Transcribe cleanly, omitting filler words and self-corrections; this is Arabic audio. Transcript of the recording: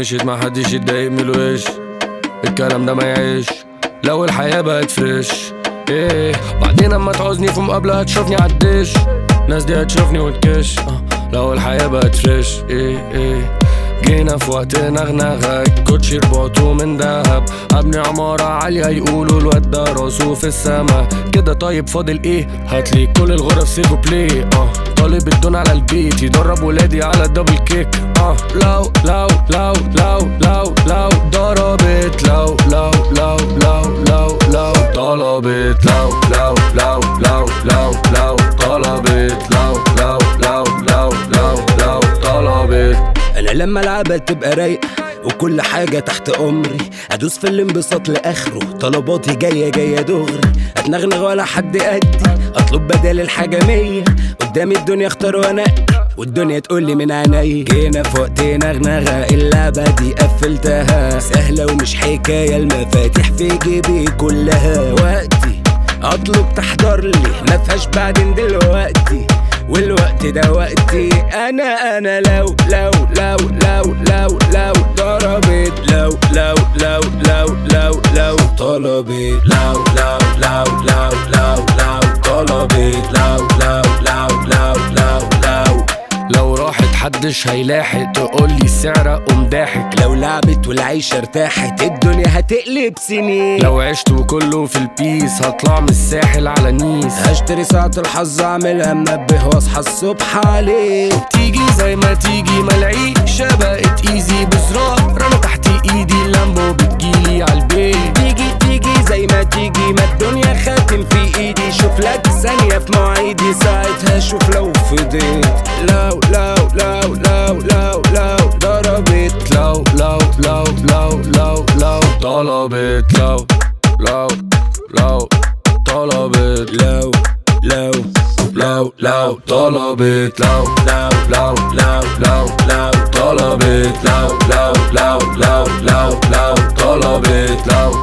مشيت ما حدش يتضايق من الوش، الكلام ده ما يعيش لو الحياة بقت فريش. ايه بعدين اما تعوزني في مقابلة هتشوفني عالدش، ناس دي هتشوفني وتكش لو الحياة بقت فريش. ايه جينا في وقت نغنغة، الكوتشي رباطه من دهب، ابني عمارة عالية يقولوا الواد ده راسه في السما كده. طيب فاضل ايه؟ هاتلي كل الغرف سيجو بلاي. طالب الدون على البيت يدرب ولادي على الدبل كيك. لو لو لو لو لو لو ضربت، لو لو لو لو لو لو طلبت، لو لو لو لو لو لو طلبت، لو لو لو لو لو لو طلبت. انا لما العبها تبقى رايقة وكل حاجة تحت امري، ادوس في الانبساط لاخره، طلباتي جاية دغري، اتنغنغ ولا حد قدي، اطلب بدل الحاجة 100، قدامي الدنيا اختار وانقي والدنيا تقولي من عيني. جينا في وقت نغنغة، اللعبة دي قفلتها سهلة ومش حكاية، المفاتيح في جيبي كلها، وقتي اطلب تحضر لي مفيهاش بعدين دلوقتي، والوقت ده وقتي انا لو لو لو لو لو لو ضربت، لو لو لو لو لو لو طلبت، لو لو لو لو لو لو طلبت، لو لو لو لو لو لو لو راحت حدش هيلاحق تقولي السعر اقوم ضاحك، لو لعبت والعيشة ارتاحت الدنيا هتقلب سنين، لو عشت وكله في البيس هطلع من الساحل على نيس، هشتري ساعة الحظ اعملها منبه واصحى الصبح عليه. تيجي زي ما تيجي ملعيشة بقت ايزي بزرار، انا تحت ايدي اللامبو بتجيلي عالبيت، تيجي زي ما تيجي ما الدنيا خاتم في ايدي، شوف لك ثانية في مواعيدي ساعتها شوف لو فضيت، لو لو لو لو لو لو ضربت، لو لو لو لو لو لو طلبت، لو لو لو طلبت، لو لو لو لو طلبت، لو لو لو لو لو لو طلبت، لو لو لو لو لو لو طلبت، لو